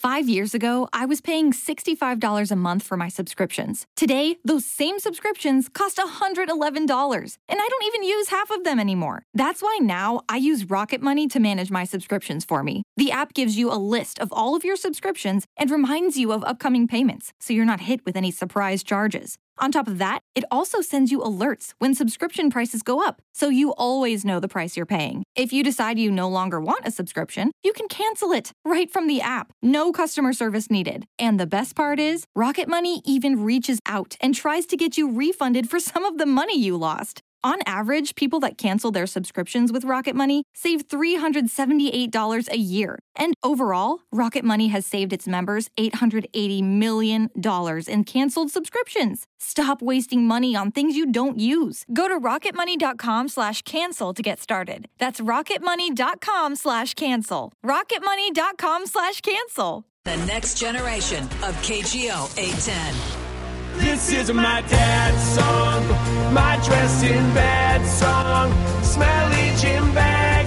5 years ago, I was paying $65 a month for my subscriptions. Today, those same subscriptions cost $111, and I don't even use half of them anymore. That's why now I use Rocket Money to manage my subscriptions for me. The app gives you a list of all of your subscriptions and reminds you of upcoming payments, so you're not hit with any surprise charges. On top of that, it also sends you alerts when subscription prices go up, so you always know the price you're paying. If you decide you no longer want a subscription, you can cancel it right from the app. No customer service needed. And the best part is, Rocket Money even reaches out and tries to get you refunded for some of the money you lost. On average, people that cancel their subscriptions with Rocket Money save $378 a year. And overall, Rocket Money has saved its members $880 million in canceled subscriptions. Stop wasting money on things you don't use. Go to rocketmoney.com/cancel to get started. That's rocketmoney.com/cancel. rocketmoney.com/cancel. The next generation of KGO 810. This is my dad's song, my dressed in bad song, smelly gym bag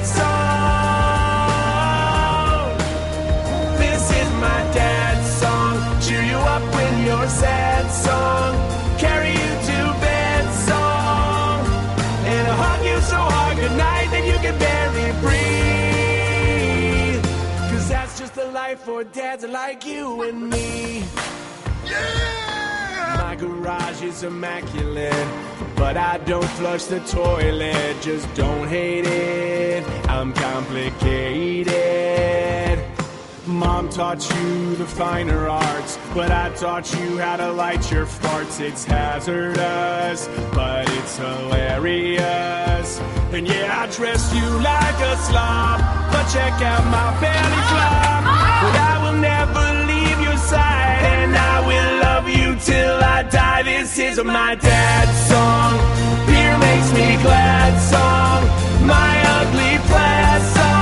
song. This is my dad's song, cheer you up when you're sad song, carry you to bed song, and hug you so hard goodnight that you can barely breathe. 'Cause that's just the life for dads like you and me. Yeah! My garage is immaculate, but I don't flush the toilet. Just don't hate it, I'm complicated. Mom taught you the finer arts, but I taught you how to light your farts. It's hazardous, but it's hilarious. And yeah, I dress you like a slob, but check out my belly flop. But I will never leave your side, and I will love you till I die. This is my dad's song, beer makes me glad song, my ugly plaid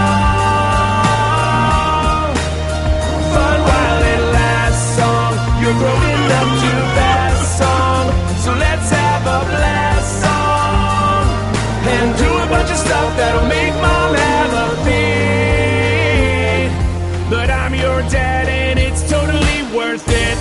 song, fun while it lasts song, you're growing up too fast song, so let's have a blast song, and do a bunch of stuff that'll make mom have a fit. But I'm your dad and it's totally worth it.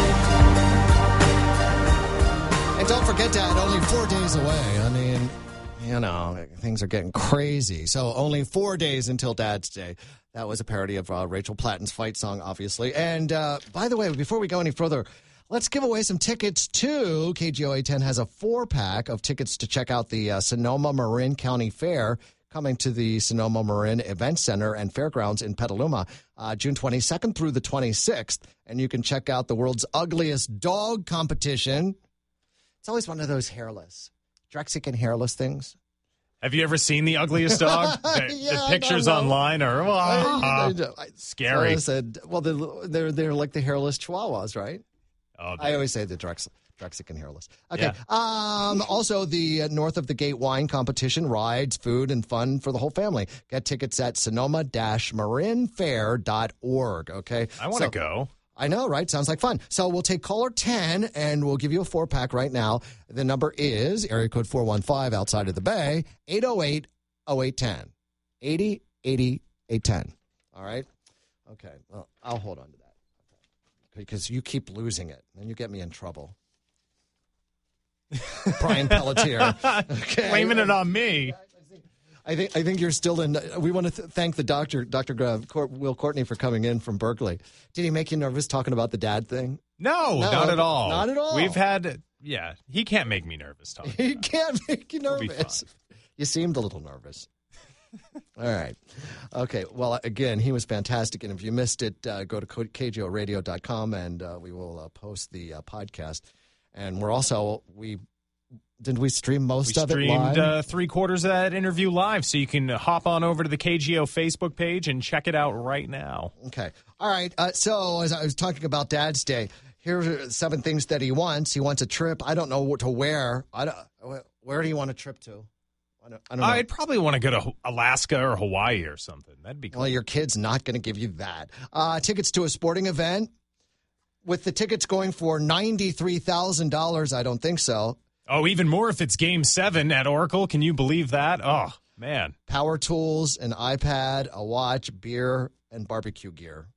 And don't forget, Dad, only 4 days away. I mean, you know, things are getting crazy. So only 4 days until Dad's Day. That was a parody of Rachel Platten's fight song, obviously. And by the way, before we go any further, let's give away some tickets to KGO 810 has a 4-pack of tickets to check out the Sonoma Marin County Fair coming to the Sonoma Marin Event Center and Fairgrounds in Petaluma, June 22nd through the 26th. And you can check out the world's ugliest dog competition. It's always one of those hairless, Drexican hairless things. Have you ever seen The Ugliest Dog? The pictures online are scary. So I said, well, they're like the hairless Chihuahuas, right? Oh, I always say the Drexican hairless. Okay. Yeah. Also, the North of the Gate wine competition, rides, food, and fun for the whole family. Get tickets at sonoma-marinfair.org. Okay. I want to go. I know, right? Sounds like fun. So we'll take caller 10, and we'll give you a 4-pack right now. The number is area code 415 outside of the Bay, 808-0810. 80-80-810. All right? Okay. Well, I'll hold on to that. Because you keep losing it, and you get me in trouble. Brian Pelletier. Okay. Blaming it on me. I think you're still in. We want to thank the Dr. Will Courtney for coming in from Berkeley. Did he make you nervous talking about the dad thing? No, not at all. Not at all. We've had, he can't make me nervous talking. He can't make you nervous. You seemed a little nervous. All right. Okay. Well, again, he was fantastic. And if you missed it, go to kgoradio.com and we will post the podcast. And we're also, did we stream most of it live? We streamed 3/4 of that interview live, so you can hop on over to the KGO Facebook page and check it out right now. Okay. All right. So as I was talking about Dad's Day, here are 7 things that he wants. He wants a trip. I don't know what to wear. Where do you want a trip to? I don't know. I'd probably want to go to Alaska or Hawaii or something. That'd be cool. Well, your kid's not going to give you that. Tickets to a sporting event. With the tickets going for $93,000, I don't think so. Oh, even more if it's Game 7 at Oracle. Can you believe that? Oh, man. Power tools, an iPad, a watch, beer, and barbecue gear.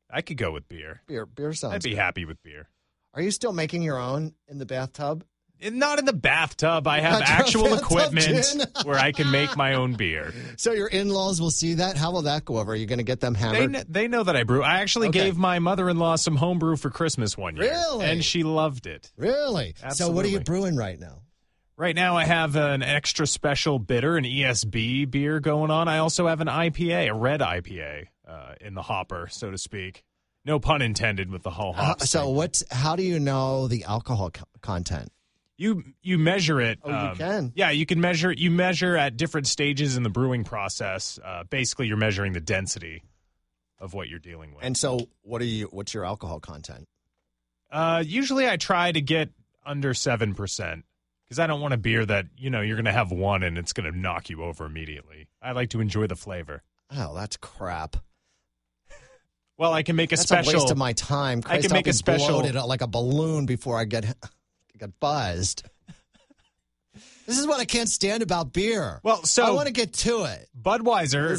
I could go with beer. Beer sounds I'd be good. happy with beer. Are you still making your own in the bathtub? Not in the bathtub. I have Not your actual bathtub equipment gin. where I can make my own beer. So your in-laws will see that? How will that go over? Are you going to get them hammered? They know that I brew. I actually gave my mother-in-law some home brew for Christmas one year. Really? And she loved it. Really? Absolutely. So what are you brewing right now? Right now I have an extra special bitter, an ESB beer going on. I also have an IPA, a red IPA in the hopper, so to speak. No pun intended with the whole hops. How do you know the alcohol content? You measure it. Oh, you can? Yeah, you can measure. You measure at different stages in the brewing process. Basically, you're measuring the density of what you're dealing with. And so, what's your alcohol content? Usually, I try to get under 7% because I don't want a beer that you're going to have one and it's going to knock you over immediately. I like to enjoy the flavor. Oh, that's crap. Well, I can make a That's special. a waste of my time. Christ, I can I'll make be a special bloated like a balloon before I get buzzed. This is what I can't stand about beer. Well, so I want to get to it. Budweiser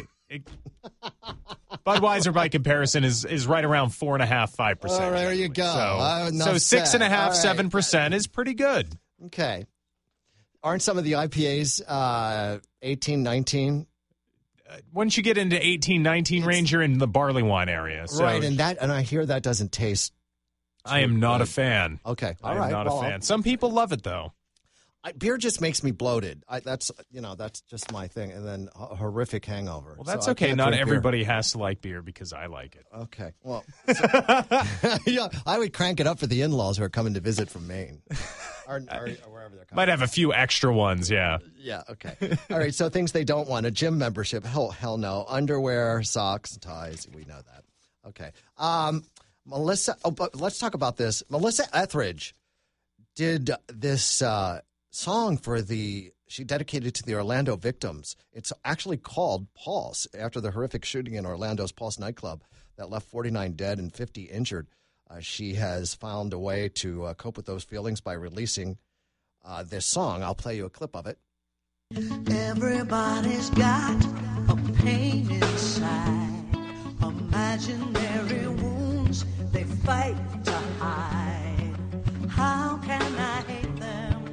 by comparison is right around 4.5%, 5%. Oh, there you go. So 6.5%, 7% is pretty good. Okay. Aren't some of the IPAs 18, 19? Once you get into 18, 19 range, you're in the barley wine area. So Right, and I hear that doesn't taste. I am not a fan. Okay, all I right. am not a fan. Some people love it though. Beer just makes me bloated. That's just my thing, and then a horrific hangover. Well, that's So I okay. can't Not drink beer. everybody has to like beer because I like it. Okay. Well, yeah, I would crank it up for the in-laws who are coming to visit from Maine or wherever they're coming. Might have a few extra ones, yeah. Yeah. Okay. All right. So things they don't want: a gym membership. Hell no. Underwear, socks, ties. We know that. Okay. Melissa. Oh, but let's talk about this. Melissa Etheridge did this song she dedicated to the Orlando victims. It's actually called Pulse, after the horrific shooting in Orlando's Pulse nightclub that left 49 dead and 50 injured. She has found a way to cope with those feelings by releasing this song. I'll play you a clip of it. Everybody's got a pain inside, imaginary wounds they fight to hide. How can I hate them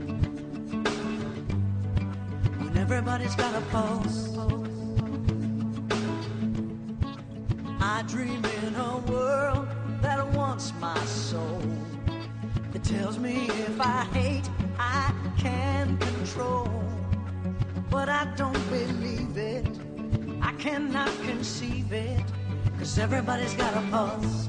when everybody's got a pulse? I dream in a world that wants my soul. It tells me if I hate, I can control. But I don't believe it, I cannot conceive it, 'cause everybody's got a pulse.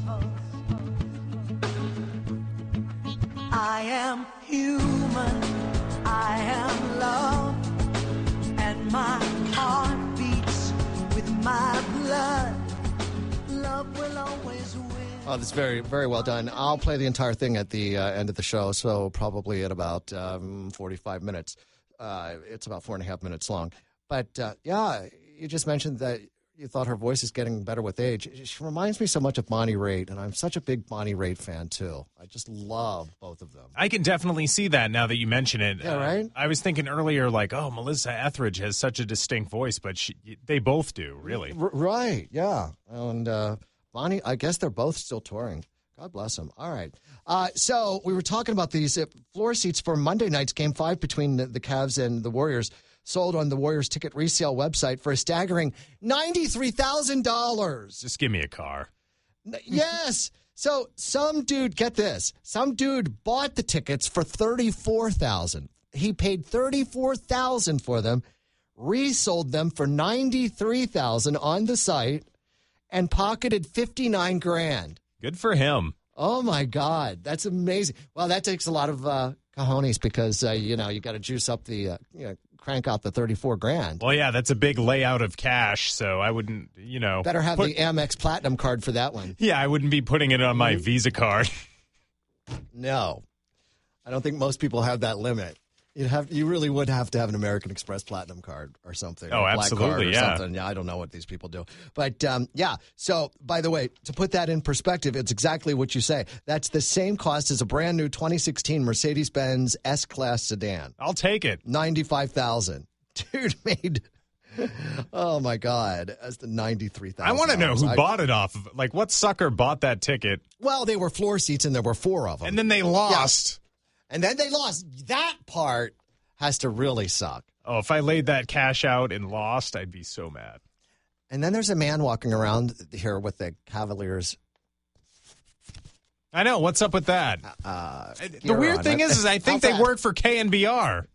I am human, I am love, and my heart beats with my blood. Love will always win. Oh, that's very, very well done. I'll play the entire thing at the end of the show, so probably at about 45 minutes. It's about 4.5 minutes long. But, yeah, you just mentioned that you thought her voice is getting better with age. She reminds me so much of Bonnie Raitt, and I'm such a big Bonnie Raitt fan, too. I just love both of them. I can definitely see that now that you mention it. Yeah, right? I was thinking earlier, like, oh, Melissa Etheridge has such a distinct voice, but they both do, really. Right, yeah. And Bonnie, I guess they're both still touring. God bless them. All right. So we were talking about these floor seats for Monday night's Game 5 between the Cavs and the Warriors, sold on the Warriors ticket resale website for a staggering $93,000. Just give me a car. Yes. So some dude, get this, some dude bought the tickets for $34,000. He paid $34,000 for them, resold them for $93,000 on the site, and pocketed $59,000. Good for him. Oh, my God. That's amazing. Well, that takes a lot of cojones because, you got to juice up crank out the $34,000. Well, yeah, that's a big layout of cash, so I wouldn't, Better have the Amex Platinum card for that one. Yeah, I wouldn't be putting it on my Visa card. No. I don't think most people have that limit. You really would have to have an American Express Platinum card or something. Oh, or a black absolutely, card or yeah. something. Yeah, I don't know what these people do. But, yeah. So, by the way, to put that in perspective, it's exactly what you say. That's the same cost as a brand new 2016 Mercedes-Benz S-Class sedan. I'll take it. $95,000. Dude made Oh, my God. That's the $93,000. I want to know who bought it off of. Like, what sucker bought that ticket? Well, they were floor seats, and there were 4 of them. And then they lost. And then they lost. That part has to really suck. Oh, if I laid that cash out and lost, I'd be so mad. And then there's a man walking around here with the Cavaliers. I know. What's up with that? The weird thing is I think they work for KNBR.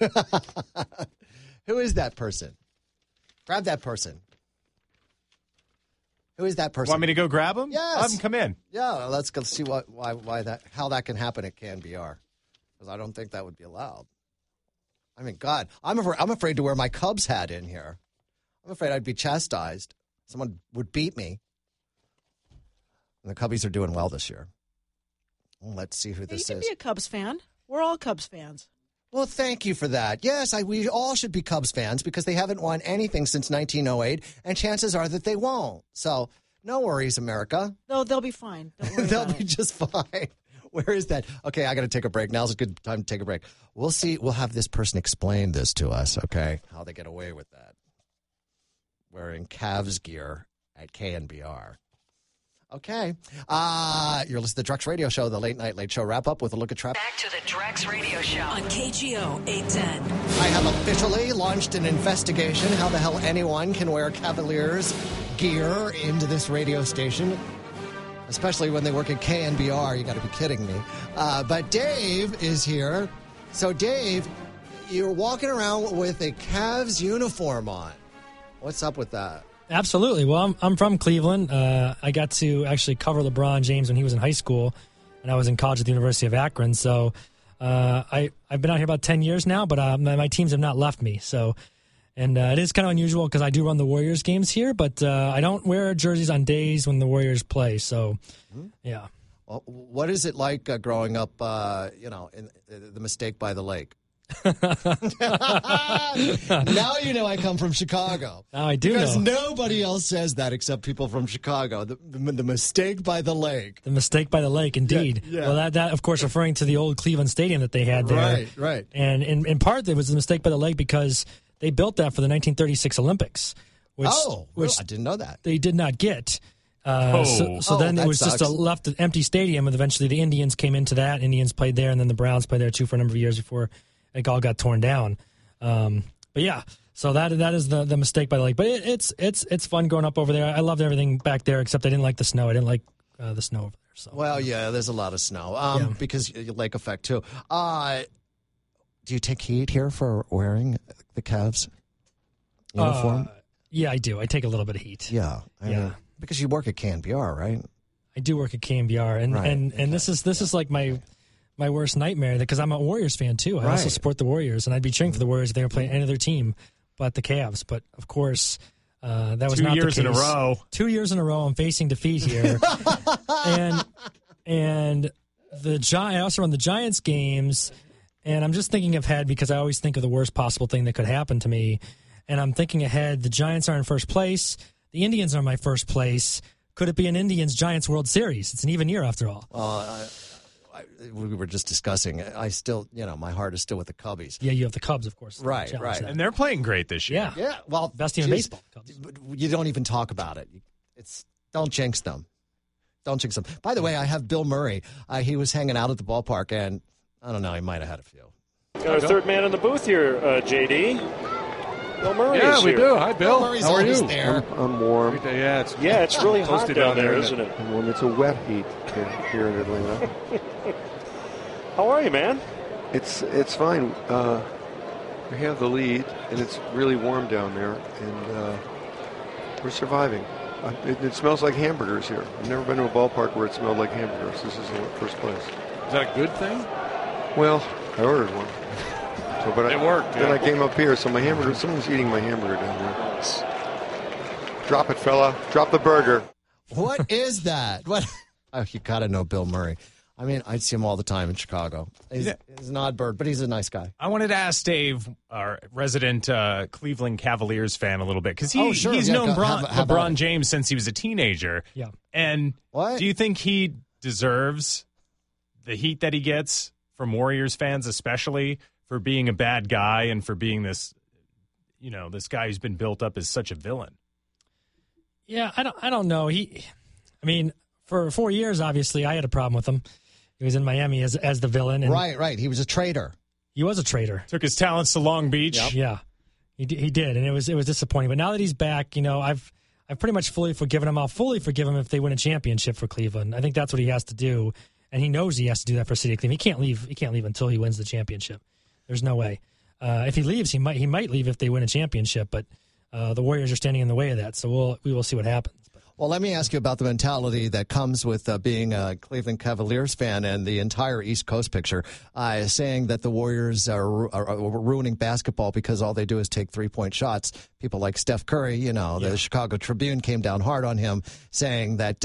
Who is that person? Grab that person. Who is that person? Want me to go grab him? Yes. I'll have him come in. Yeah, let's go see how that can happen at KNBR. Because I don't think that would be allowed. I mean, God, I'm afraid to wear my Cubs hat in here. I'm afraid I'd be chastised. Someone would beat me. And the Cubbies are doing well this year. Well, let's see who this is. You can be a Cubs fan. We're all Cubs fans. Well, thank you for that. Yes, we all should be Cubs fans because they haven't won anything since 1908, and chances are that they won't. So, no worries, America. No, they'll be fine. Don't worry They'll about be it. just fine. Where is that? Okay, I got to take a break. Now's a good time to take a break. We'll see. We'll have this person explain this to us, okay, how they get away with that. Wearing Cavs gear at KNBR. Okay. You're listening to the Drex Radio Show, the Late Night Late Show wrap-up with a look at traffic. Back to the Drex Radio Show on KGO 810. I have officially launched an investigation how the hell anyone can wear Cavaliers gear into this radio station, especially when they work at KNBR. You got to be kidding me. But Dave is here. So, Dave, you're walking around with a Cavs uniform on. What's up with that? Absolutely. Well, I'm from Cleveland. I got to actually cover LeBron James when he was in high school, and I was in college at the University of Akron. So I've been out here about 10 years now, but my teams have not left me. So, and it is kind of unusual because I do run the Warriors games here, but I don't wear jerseys on days when the Warriors play. So, yeah. Well, what is it like growing up, in the mistake by the lake? Now you know I come from Chicago. Now I do because know. Nobody else says that except people from Chicago. The mistake by the lake. The mistake by the lake, indeed. Yeah. Well, that of course referring to the old Cleveland Stadium that they had there. Right. And in part, it was the mistake by the lake because they built that for the 1936 Olympics. Which I didn't know that. They did not get. So then it was just left an empty stadium, and eventually the Indians came into that. Indians played there, and then the Browns played there too for a number of years before it all got torn down. But yeah, so that is the mistake by the lake. But it's fun growing up over there. I loved everything back there, except I didn't like the snow. I didn't like the snow over there. So Well, yeah, there's a lot of snow because lake effect too. Do you take heat here for wearing the Cavs uniform? Yeah, I do. I take a little bit of heat. Yeah. I mean, because you work at KNBR, right? I do work at KNBR, and this is like my worst nightmare because I'm a Warriors fan too. I also support the Warriors, and I'd be cheering for the Warriors if they were playing any other team but the Cavs. But of course, that was not the case. 2 years in a row. 2 years in a row, I'm facing defeat here, and I also run the Giants games, and I'm just thinking ahead because I always think of the worst possible thing that could happen to me, and I'm thinking ahead. The Giants are in first place. The Indians are in my first place. Could it be an Indians-Giants World Series? It's an even year after all. We were just discussing. I still, my heart is still with the Cubbies. Yeah, you have the Cubs, of course. Right. And they're playing great this year. Yeah. Yeah, well, best team in baseball. Cubs. You don't even talk about it. Don't jinx them. Don't jinx them. By the way, I have Bill Murray. He was hanging out at the ballpark, and I don't know, he might have had a few. Got our third man in the booth here, JD. Bill Murray is Yeah, we here. do. Hi, Bill. Murray's How are always you? there. I'm warm. It's really hot toasty down there, isn't it? I'm warm. It's a wet heat here in Atlanta. How are you, man? It's fine. We have the lead, and it's really warm down there, and we're surviving. It smells like hamburgers here. I've never been to a ballpark where it smelled like hamburgers. This is the first place. Is that a good thing? Well, I ordered one. But it worked. Then I came up here, so my hamburger. Someone's eating my hamburger down there. Drop it, fella. Drop the burger. What is that? What? Oh, you got to know Bill Murray. I mean, I see him all the time in Chicago. He's an odd bird, but he's a nice guy. I wanted to ask Dave, our resident Cleveland Cavaliers fan, a little bit because he's known LeBron James since he was a teenager. Yeah. And do you think he deserves the heat that he gets from Warriors fans, especially for being a bad guy and for being this this guy who's been built up as such a villain. Yeah, I don't know. For 4 years, obviously, I had a problem with him. He was in Miami as the villain. And right. He was a traitor. He was a traitor. Took his talents to Long Beach. Yep. Yeah, he did, and it was disappointing. But now that he's back, I've pretty much fully forgiven him. I'll fully forgive him if they win a championship for Cleveland. I think that's what he has to do, and he knows he has to do that for City of Cleveland. He can't leave until he wins the championship. There's no way. If he leaves, he might leave if they win a championship, but the Warriors are standing in the way of that. So we will see what happens. Well, let me ask you about the mentality that comes with being a Cleveland Cavaliers fan and the entire East Coast picture, saying that the Warriors are ruining basketball because all they do is take three-point shots. People like Steph Curry, the Chicago Tribune came down hard on him, saying that,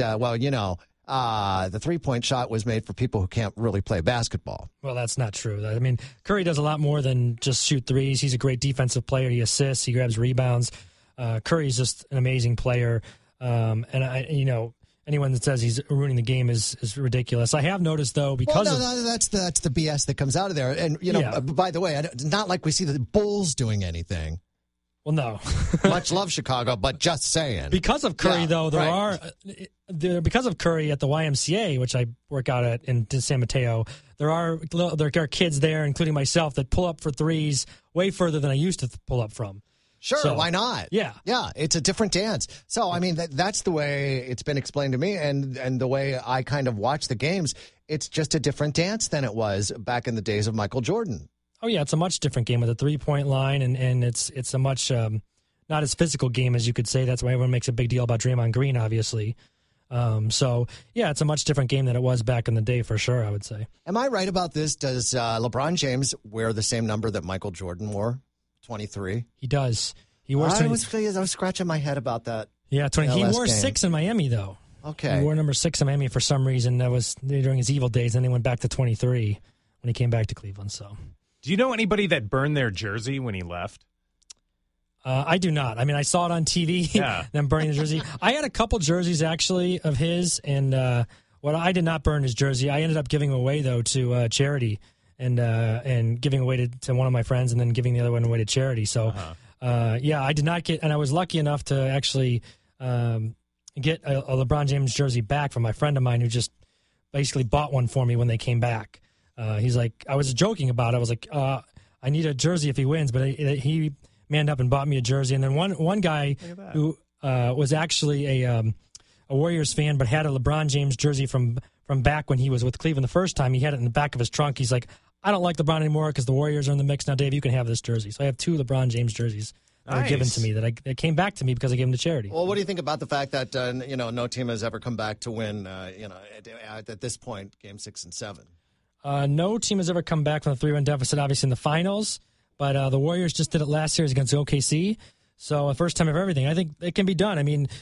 the three-point shot was made for people who can't really play basketball. Well, that's not true. I mean, Curry does a lot more than just shoot threes. He's a great defensive player. He assists. He grabs rebounds. Curry's just an amazing player. And anyone that says he's ruining the game is ridiculous. I have noticed though, because that's the BS that comes out of there. And by the way, it's not like we see the Bulls doing anything. Well, no. Much love Chicago, but just saying. Because of Curry, though, because of Curry at the YMCA, which I work out at in San Mateo, there are kids there, including myself, that pull up for threes way further than I used to pull up from. Sure, so, why not? Yeah, it's a different dance. So, I mean, that's the way it's been explained to me, and the way I kind of watch the games. It's just a different dance than it was back in the days of Michael Jordan. Oh yeah, it's a much different game with a 3-point line, and it's a much not as physical game as you could say. That's why everyone makes a big deal about Draymond Green, obviously. So yeah, it's a much different game than it was back in the day, for sure. I would say. Am I right about this? Does LeBron James wear the same number that Michael Jordan wore? 23. He does. He wears. I was scratching my head about that. Yeah, 20. He wore 6 in Miami, though. Okay. He wore number 6 in Miami for some reason. That was during his evil days. And then he went back to 23 when he came back to Cleveland. So. Do you know anybody that burned their jersey when he left? I do not. I mean, I saw it on TV. Yeah. Them burning the jersey. I had a couple jerseys actually of his, and I did not burn his jersey. I ended up giving him away though to charity. And giving away to one of my friends, and then giving the other one away to charity. So, I did not get, and I was lucky enough to actually get a LeBron James jersey back from my friend of mine who just basically bought one for me when they came back. He's like, I was joking about it. I was like, I need a jersey if he wins, but he manned up and bought me a jersey. And then one guy who was actually a Warriors fan, but had a LeBron James jersey from back when he was with Cleveland the first time. He had it in the back of his trunk. He's like, I don't like LeBron anymore because the Warriors are in the mix now. Dave, you can have this jersey. So I have 2 LeBron James jerseys that were given to me that came back to me because I gave them to charity. Well, what do you think about the fact that no team has ever come back to win? At this point, Game 6 and 7. No team has ever come back from a 3-run deficit. Obviously in the finals, but the Warriors just did it last series against OKC. So the first time of everything. I think it can be done. I mean,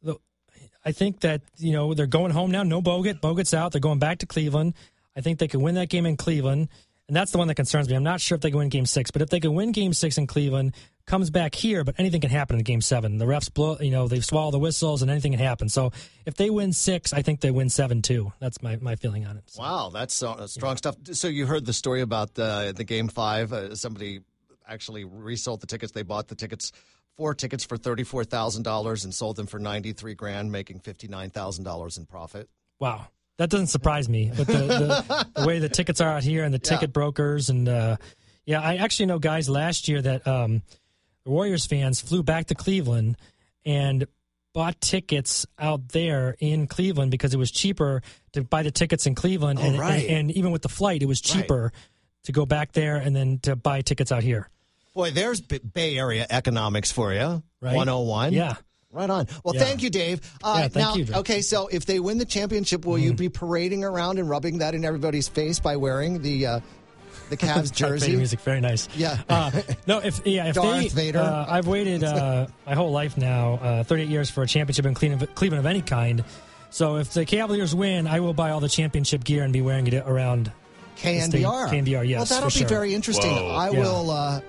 I think that they're going home now. No Bogut. Bogut's out. They're going back to Cleveland. I think they can win that game in Cleveland. And that's the one that concerns me. I'm not sure if they can win Game 6, but if they can win Game 6 in Cleveland, comes back here, but anything can happen in Game 7. The refs blow, they swallow the whistles, and anything can happen. So if they win 6, I think they win 7 too. That's my feeling on it. So. Wow, that's strong stuff. So you heard the story about the Game 5. Somebody actually resold the tickets. They bought the tickets, 4 tickets for $34,000 and sold them for $93,000, making $59,000 in profit. Wow. That doesn't surprise me, but the way the tickets are out here and the ticket brokers and I actually know guys last year that the Warriors fans flew back to Cleveland and bought tickets out there in Cleveland because it was cheaper to buy the tickets in Cleveland, and even with the flight, it was cheaper to go back there and then to buy tickets out here. Boy, there's Bay Area economics for you. Right? 101. Yeah. Right on. Well, thank you, Dave. Thank you, Drew. Okay, so if they win the championship, will you be parading around and rubbing that in everybody's face by wearing the Cavs jersey? Music, very nice. Yeah. No, if Darth Vader. I've waited my whole life now, 38 years for a championship in Cleveland of any kind. So if the Cavaliers win, I will buy all the championship gear and be wearing it around KNBR. KNBR, yes. Well, that'll be very interesting. Whoa. I will.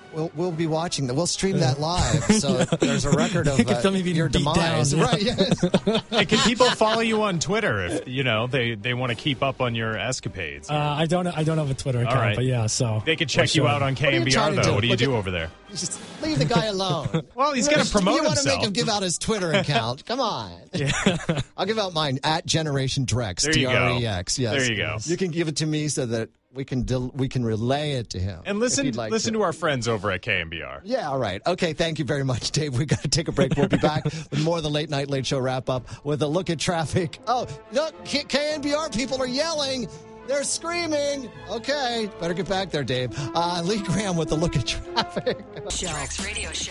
we'll be watching that. We'll stream that live. So there's a record of your demise. Down, yeah. Right, yes. Hey, can people follow you on Twitter if, they want to keep up on your escapades? I don't have a Twitter account, right. but yeah, so. They could check you out on KNBR, though. What do you do over there? Just leave the guy alone. Well, he's going to promote You want himself. to make him give out his Twitter account. Come on. Yeah. I'll give out mine, @Generation Drex, There you go. Drex. Yes. There you go. You can give it to me so that we can relay it to him. And listen to our friends over at KNBR. Yeah, all right. Okay, thank you very much, Dave. We got to take a break. We'll be back with more of the Late Night Late Show wrap-up with a look at traffic. Oh, look, KNBR people are yelling. They're screaming. Okay, better get back there, Dave. Lee Graham with the look at traffic. Drex Radio Show.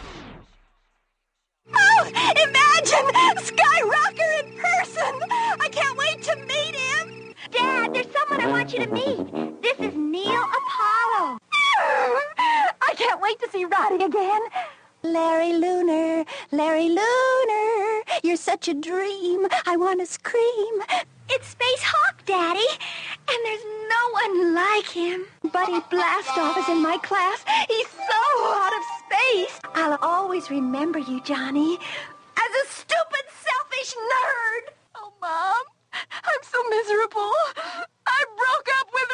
Oh, imagine Skyrocker in person. I can't wait to meet him. Dad, there's someone I want you to meet. This is Neil Apollo. I can't wait to see Roddy again. Larry Lunar, you're such a dream. I want to scream. It's Space Hawk, Daddy, and there's no one like him. Buddy Blastoff is in my class. He's so out of space. I'll always remember you, Johnny, as a stupid, selfish nerd. Oh, Mom, I'm so miserable. I broke up with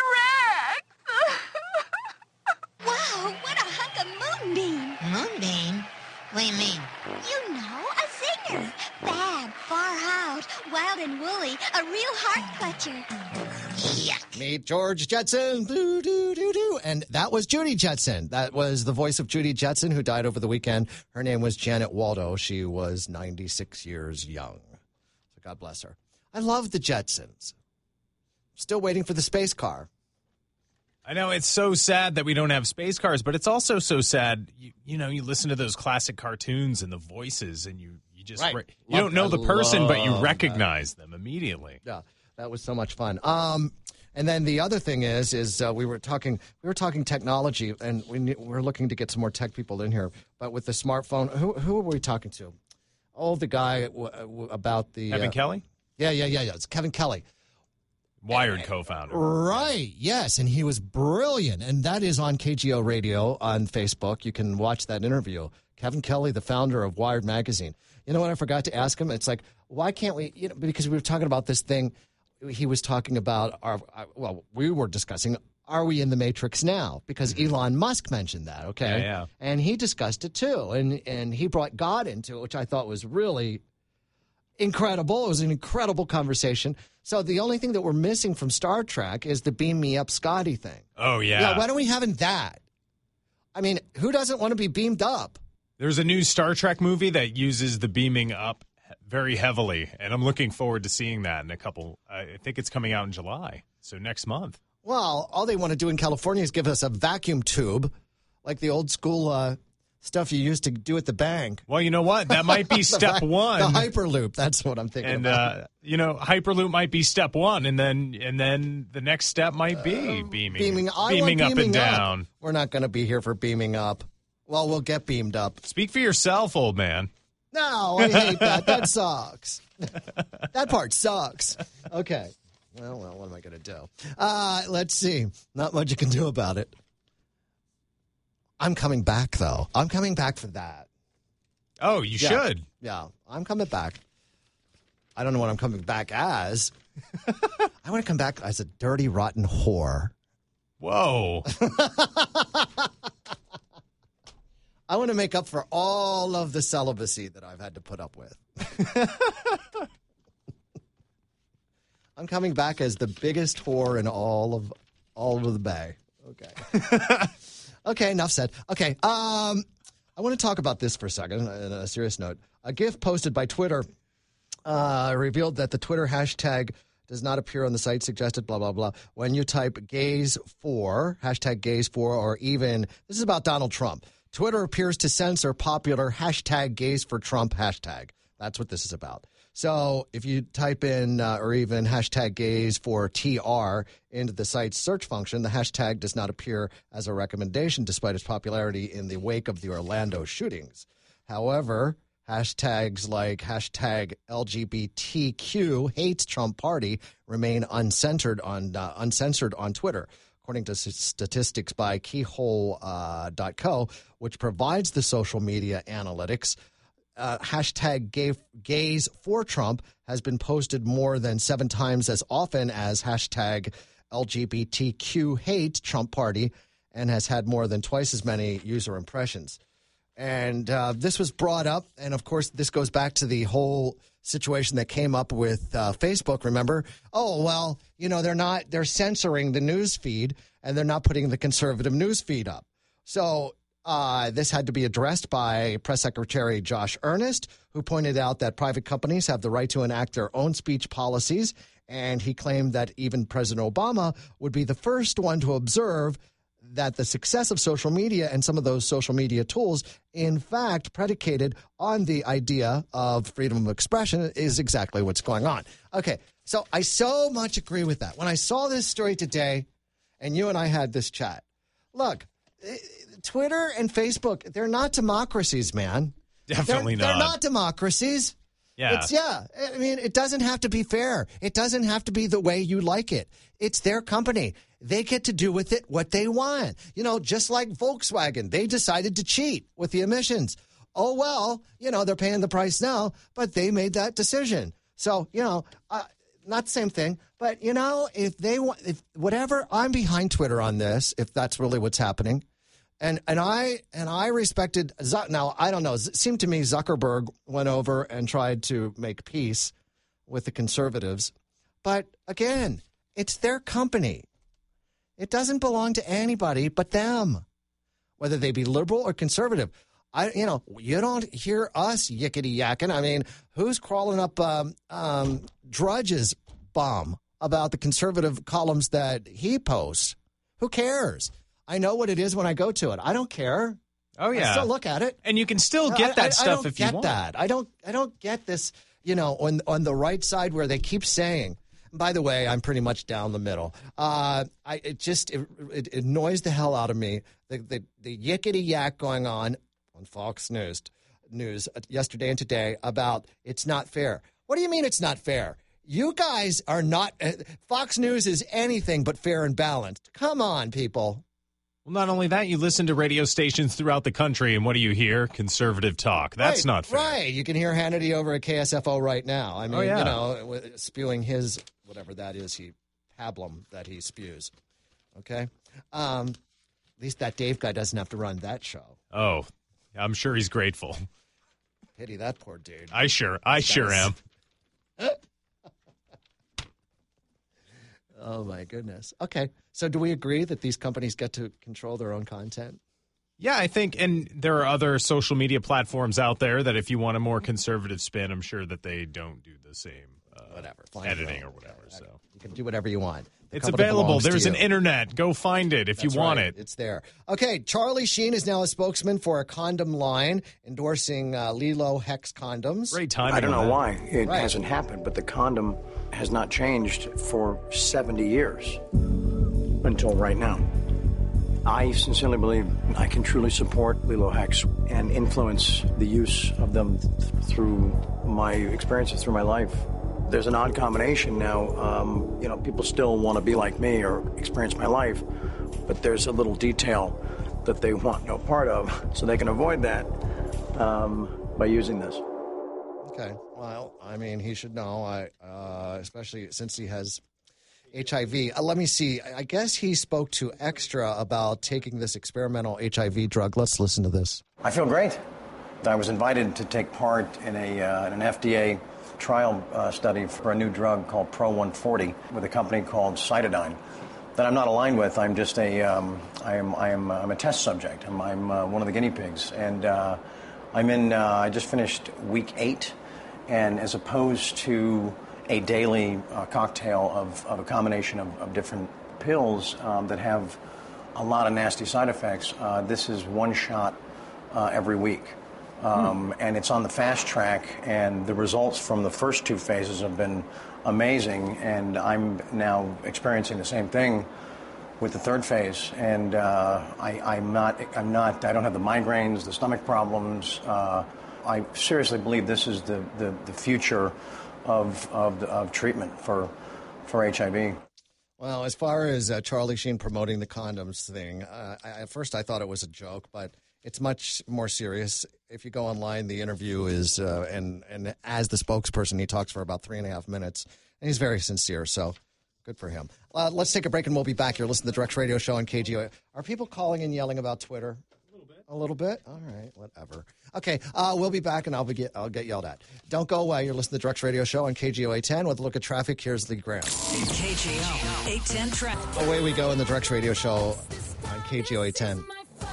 Rex. Wow, what a hunk of moonbeam. Moonbeam? What do you mean? You know, a singer. Bad, far out, wild and woolly, a real heart clutcher. Yuck. Meet George Jetson. Doo, doo, doo, doo. And that was Judy Jetson. That was the voice of Judy Jetson, who died over the weekend. Her name was Janet Waldo. She was 96 years young. So God bless her. I love the Jetsons. Still waiting for the space car. I know it's so sad that we don't have space cars, but it's also so sad. You listen to those classic cartoons and the voices, and you just Right. you don't know the person, but you love recognize them immediately. Yeah, that was so much fun. And then the other thing is we were talking technology, and we're looking to get some more tech people in here. But with the smartphone, who are we talking to? Oh, the guy about the Kevin Kelly? Yeah. It's Kevin Kelly. Wired co-founder. Right, yes, and he was brilliant, and that is on KGO Radio on Facebook. You can watch that interview. Kevin Kelly, the founder of Wired Magazine. You know what I forgot to ask him? It's like, why can't we, because we were talking about this thing, he was talking about, we were discussing, are we in the Matrix now? Because Elon Musk mentioned that, okay? Yeah. And he discussed it too, and he brought God into it, which I thought was really incredible. It was an incredible conversation. So the only thing that we're missing from Star Trek is the beam me up Scotty thing. Oh, yeah. Yeah, why don't we have that? I mean, who doesn't want to be beamed up? There's a new Star Trek movie that uses the beaming up very heavily, and I'm looking forward to seeing that in a couple. I think it's coming out in July, so next month. Well, all they want to do in California is give us a vacuum tube, like the old school stuff you used to do at the bank. Well, you know what? That might be step one. The Hyperloop. That's what I'm thinking about. And, Hyperloop might be step one, and then the next step might be beaming up and down. We're not going to be here for beaming up. Well, we'll get beamed up. Speak for yourself, old man. No, I hate that. That sucks. That part sucks. Okay. Well, what am I going to do? Let's see. Not much you can do about it. I'm coming back, though. I'm coming back for that. Oh, you should. Yeah, I'm coming back. I don't know what I'm coming back as. I want to come back as a dirty, rotten whore. Whoa. I want to make up for all of the celibacy that I've had to put up with. I'm coming back as the biggest whore in all of the Bay. Okay. Okay, enough said. Okay, I want to talk about this for a second, on a serious note. A GIF posted by Twitter revealed that the Twitter hashtag does not appear on the site suggested, blah, blah, blah. When you type gays4, hashtag gays4, or even, this is about Donald Trump. Twitter appears to censor popular hashtag gays4Trump hashtag. That's what this is about. So if you type in or even hashtag gays4TR into the site's search function, the hashtag does not appear as a recommendation despite its popularity in the wake of the Orlando shootings. However, hashtags like hashtag LGBTQ hates Trump party remain uncensored on Twitter. according to statistics by Keyhole.co, which provides the social media analytics. Hashtag gays for Trump has been posted more than 7 times as often as hashtag LGBTQ hate Trump party, and has had more than twice as many user impressions. And this was brought up, and of course, this goes back to the whole situation that came up with Facebook. Remember? Oh, well, they're censoring the news feed, and they're not putting the conservative news feed up. So this had to be addressed by Press Secretary Josh Earnest, who pointed out that private companies have the right to enact their own speech policies, and he claimed that even President Obama would be the first one to observe that the success of social media and some of those social media tools, in fact, predicated on the idea of freedom of expression, is exactly what's going on. Okay, so I so much agree with that. When I saw this story today, and you and I had this chat, look, Twitter and Facebook, they're not democracies, man. Definitely not. They're not democracies. Yeah. I mean, it doesn't have to be fair. It doesn't have to be the way you like it. It's their company. They get to do with it what they want. Just like Volkswagen, they decided to cheat with the emissions. Oh, well, they're paying the price now, but they made that decision. So, not the same thing. But, if they want, whatever, I'm behind Twitter on this, if that's really what's happening. And I respected, now, I don't know, it seemed to me Zuckerberg went over and tried to make peace with the conservatives. But again, it's their company. It doesn't belong to anybody but them, whether they be liberal or conservative. You don't hear us yickety yakking. I mean, who's crawling up Drudge's bum about the conservative columns that he posts? Who cares? I know what it is when I go to it. I don't care. Oh yeah, I still look at it, and you can still get that stuff if you want. I don't get this. On the right side where they keep saying. By the way, I'm pretty much down the middle. It annoys the hell out of me. The yickety yak going on Fox News yesterday and today about it's not fair. What do you mean it's not fair? You guys are not. Fox News is anything but fair and balanced. Come on, people. Well, not only that, you listen to radio stations throughout the country, and what do you hear? Conservative talk. That's not fair. Right. You can hear Hannity over at KSFO right now. I mean, spewing his, whatever that is, pablum that he spews. Okay? At least that Dave guy doesn't have to run that show. Oh, I'm sure he's grateful. Pity that poor dude. I sure am. Oh, my goodness. Okay. So do we agree that these companies get to control their own content? Yeah, I think, and there are other social media platforms out there that if you want a more conservative spin, I'm sure that they don't do the same editing or whatever. So you can do whatever you want. It's available. There's an internet. Go find it if you want it. It's there. Okay, Charlie Sheen is now a spokesman for a condom line endorsing Lilo Hex condoms. Great timing. I don't know why it hasn't happened, but the condom has not changed for 70 years until right now. I sincerely believe I can truly support Lilo Hex and influence the use of them through my experiences, through my life. There's an odd combination now. People still want to be like me or experience my life, but there's a little detail that they want no part of, so they can avoid that by using this. Okay. Well, I mean, he should know, especially since he has HIV. Let me see. I guess he spoke to Extra about taking this experimental HIV drug. Let's listen to this. I feel great. I was invited to take part in an FDA trial study for a new drug called Pro 140 with a company called Cytodyn that I'm not aligned with. I'm just I'm a test subject. I'm one of the guinea pigs, and I just finished week 8, and as opposed to a daily cocktail of a combination of different pills that have a lot of nasty side effects, this is one shot every week. And it's on the fast track, and the results from the first 2 phases have been amazing, and I'm now experiencing the same thing with the 3rd phase, and I don't have the migraines, the stomach problems. I seriously believe this is the future of treatment for HIV. Well, as far as Charlie Sheen promoting the condoms thing, at first I thought it was a joke, but it's much more serious. If you go online, the interview is, and as the spokesperson, he talks for about 3.5 minutes, and he's very sincere, so good for him. Let's take a break, and we'll be back here. Listen to the Drex Radio Show on KGO. Are people calling and yelling about Twitter? A little bit? All right, whatever. Okay, we'll be back, and I'll get yelled at. Don't go away. You're listening to the Drex Radio Show on KGO 810 with a look at traffic. Here's Lee Graham. KGO 810 traffic. Away we go in the Drex Radio Show on KGO 810.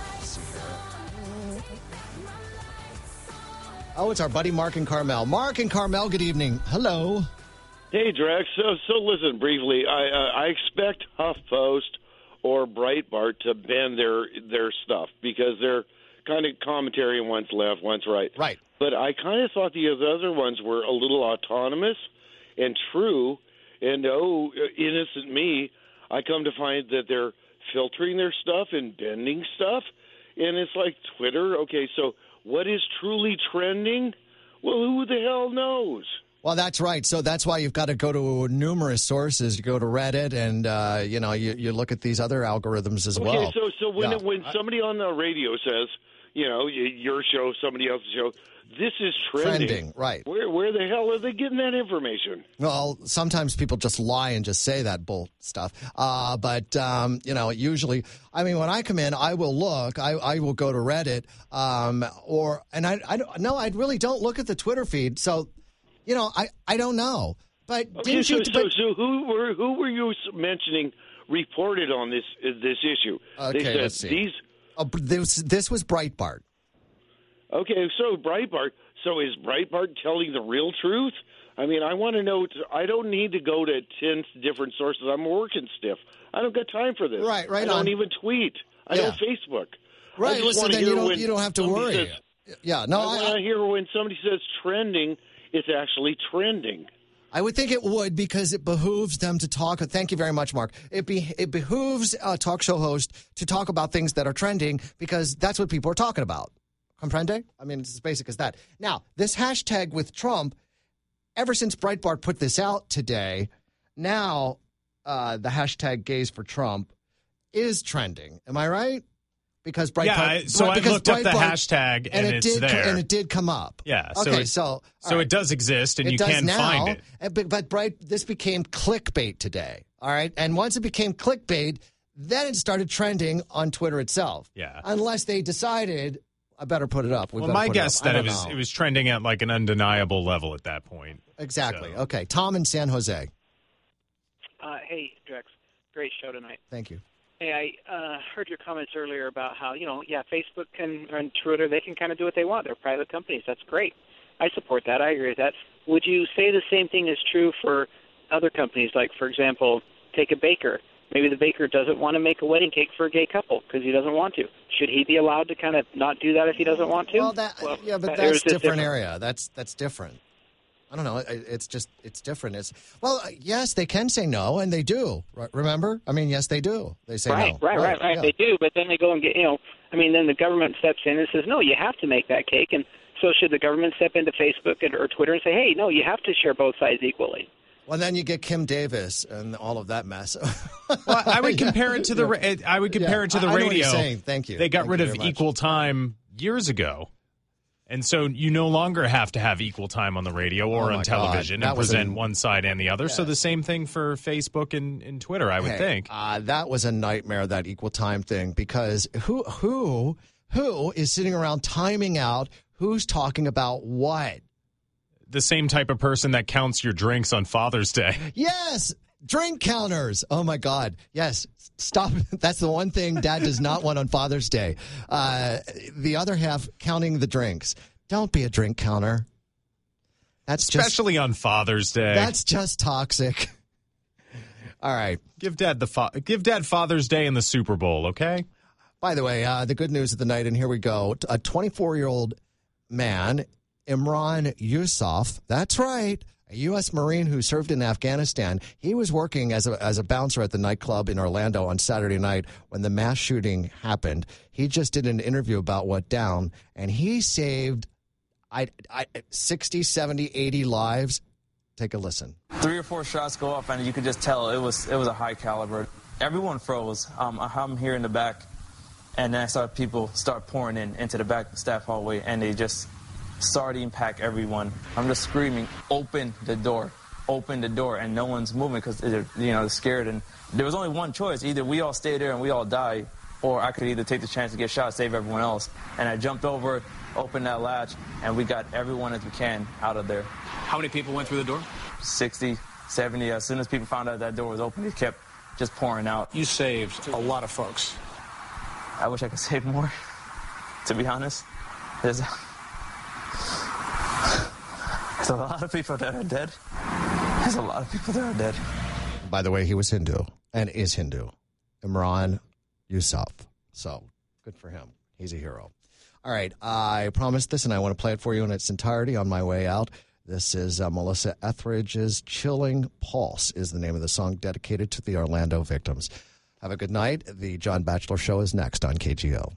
Oh, it's our buddy Mark and Carmel. Mark and Carmel, good evening. Hello. Hey, Drex. So listen briefly. I expect HuffPost or Breitbart to bend their stuff because they're kind of commentary, one's left, one's right. Right. But I kind of thought the other ones were a little autonomous and true. And, innocent me, I come to find that they're filtering their stuff and bending stuff. And it's like Twitter. Okay, so what is truly trending? Well, who the hell knows? Well, that's right. So that's why you've got to go to numerous sources. You go to Reddit, and you look at these other algorithms as well. Okay, so when somebody on the radio says, your show, somebody else's show, this is trending. Right? Where the hell are they getting that information? Well, sometimes people just lie and just say that bull stuff. But usually, I mean, when I come in, I will look. I will go to Reddit, I really don't look at the Twitter feed. So. I don't know, but okay. So who were you mentioning reported on this issue? Okay, they said let's see. This was Breitbart. Okay, so Breitbart. So is Breitbart telling the real truth? I mean, I want to know. I don't need to go to 10 different sources. I'm working stiff. I don't got time for this. Right. I don't even tweet. I don't Facebook. Right. So then you don't have to worry. I want to hear when somebody says trending. It's actually trending. I would think it would because it behooves them to talk. Thank you very much, Mark. It behooves a talk show host to talk about things that are trending because that's what people are talking about. Comprende? I mean, it's as basic as that. Now, this hashtag with Trump, ever since Breitbart put this out today, now the hashtag gays for Trump is trending. Am I right? Because Breitbart, I looked up the hashtag and it's there. And it did come up. Yeah. Okay, so right. it does exist and you can find it. But this became clickbait today. All right. And once it became clickbait, then it started trending on Twitter itself. Yeah. Unless they decided, I better put it up. My guess that it was trending at like an undeniable level at that point. Exactly. So. Okay. Tom in San Jose. Hey, Drex. Great show tonight. Thank you. Hey, I heard your comments earlier about how, Facebook and Twitter, they can kind of do what they want. They're private companies. That's great. I support that. I agree with that. Would you say the same thing is true for other companies? Like, for example, take a baker. Maybe the baker doesn't want to make a wedding cake for a gay couple because he doesn't want to. Should he be allowed to kind of not do that if he doesn't want to? But that's a different area. That's different. I don't know. It's different. Yes, they can say no, and they do. Remember? I mean, yes, they do. They say no. Right. Yeah. They do, but then they go and get, then the government steps in and says, no, you have to make that cake. And so should the government step into Facebook or Twitter and say, hey, no, you have to share both sides equally? Well, then you get Kim Davis and all of that mess. Well, I would compare it to the radio. I know what you're saying. Thank you. They got rid of equal time years ago. And so you no longer have to have equal time on the radio or on television and present one side and the other. Yeah. So the same thing for Facebook and Twitter, I would think. That was a nightmare, that equal time thing, because who is sitting around timing out who's talking about what? The same type of person that counts your drinks on Father's Day. Yes. Drink counters. Oh, my God. Yes. Stop. That's the one thing Dad does not want on Father's Day. The other half, counting the drinks. Don't be a drink counter. Especially on Father's Day. That's just toxic. All right. Give Dad Father's Day in the Super Bowl, okay? By the way, the good news of the night, and here we go. A 24-year-old man, Imran Yusuf, that's right, a U.S. Marine who served in Afghanistan. He was working as a bouncer at the nightclub in Orlando on Saturday night when the mass shooting happened. He just did an interview about what went down, and he saved 60, 70, 80 lives. Take a listen. 3 or 4 shots go off, and you could just tell it was a high caliber. Everyone froze. I'm here in the back, and then I saw people start pouring into the back staff hallway, and they just sardine pack everyone. I'm just screaming, open the door, and no one's moving because they're scared. And there was only one choice: either we all stay there and we all die, or I could either take the chance to get shot, save everyone else. And I jumped over, opened that latch, and we got everyone as we can out of there. How many people went through the door? 60, 70. As soon as people found out that door was open, they kept just pouring out. You saved a lot of folks. I wish I could save more, to be honest. There's a lot of people that are dead. There's a lot of people that are dead. By the way, he was Hindu and is Hindu. Imran Yusuf. So, good for him. He's a hero. All right, I promised this, and I want to play it for you in its entirety on my way out. This is Melissa Etheridge's Chilling Pulse is the name of the song dedicated to the Orlando victims. Have a good night. The John Batchelor Show is next on KGO.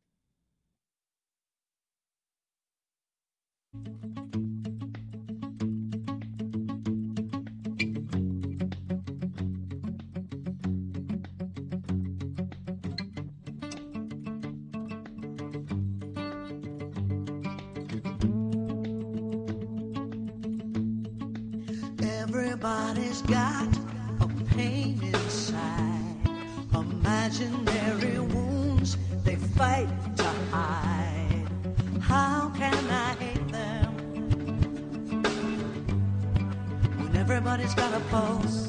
Everybody's got a pain inside, imaginary wounds they fight to hide. How can I hate them when everybody's got a pulse?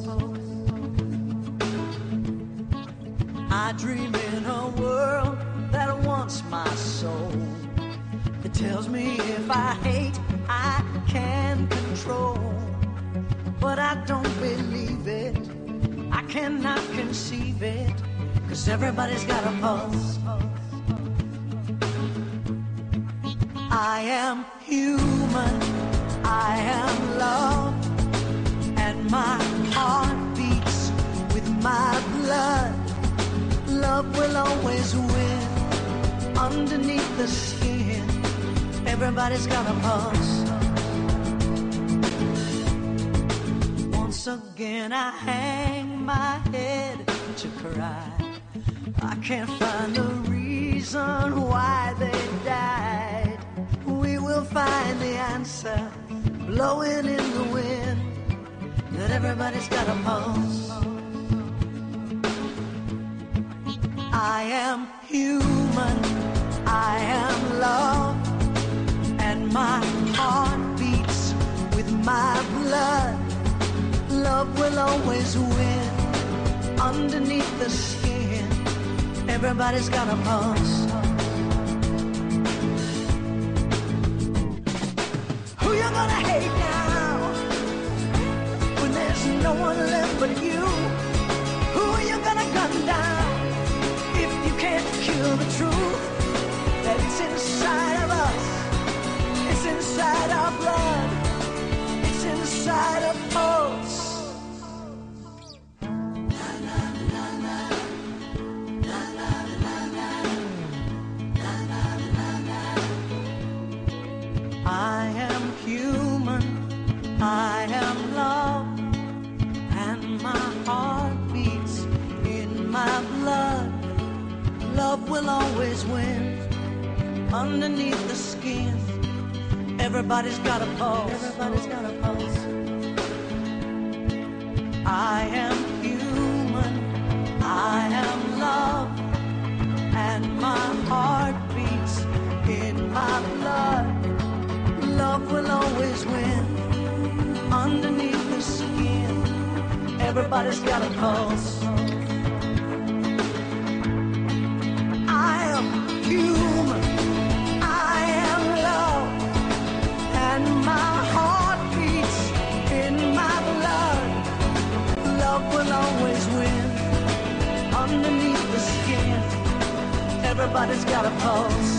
I dream in a world that wants my soul. It tells me if I hate, I can control. But I don't believe it, I cannot conceive it, 'cause everybody's got a pulse. I am human, I am love, and my heart beats with my blood. Love will always win underneath the skin. Everybody's got a pulse. Once again I hang my head to cry. I can't find the reason why they died. We will find the answer blowing in the wind, that everybody's got a pulse. I am human, I am love, and my heart beats with my blood. Love will always win underneath the skin. Everybody's got a pulse. Who you gonna hate now when there's no one left but you? Who are you gonna gun down if you can't kill the truth that it's inside of us? It's inside our blood. It's inside a pulse. I am human, I am love, and my heart beats in my blood. Love will always win underneath the skin. Everybody's got a pulse. Everybody's got a pulse. I am human, I am love, and my heart beats in my blood. Love will always win underneath the skin. Everybody's got a pulse. I am human, I am love, and my heart beats in my blood. Love will always win underneath the skin. Everybody's got a pulse.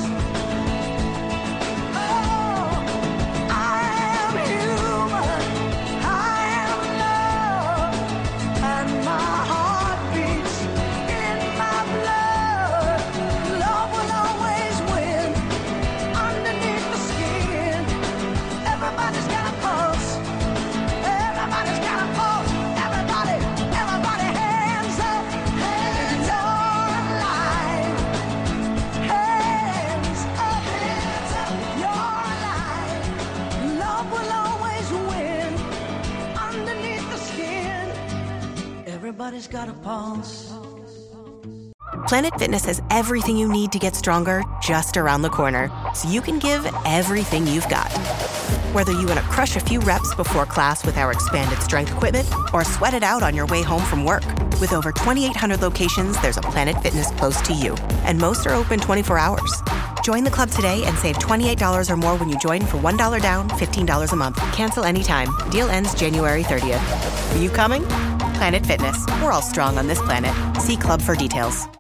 Everybody's got a pulse. Planet Fitness has everything you need to get stronger just around the corner, so you can give everything you've got. Whether you want to crush a few reps before class with our expanded strength equipment or sweat it out on your way home from work. With over 2,800 locations, there's a Planet Fitness close to you, and most are open 24 hours. Join the club today and save $28 or more when you join for $1 down, $15 a month. Cancel anytime. Deal ends January 30th. Are you coming? Planet Fitness. We're all strong on this planet. See club for details.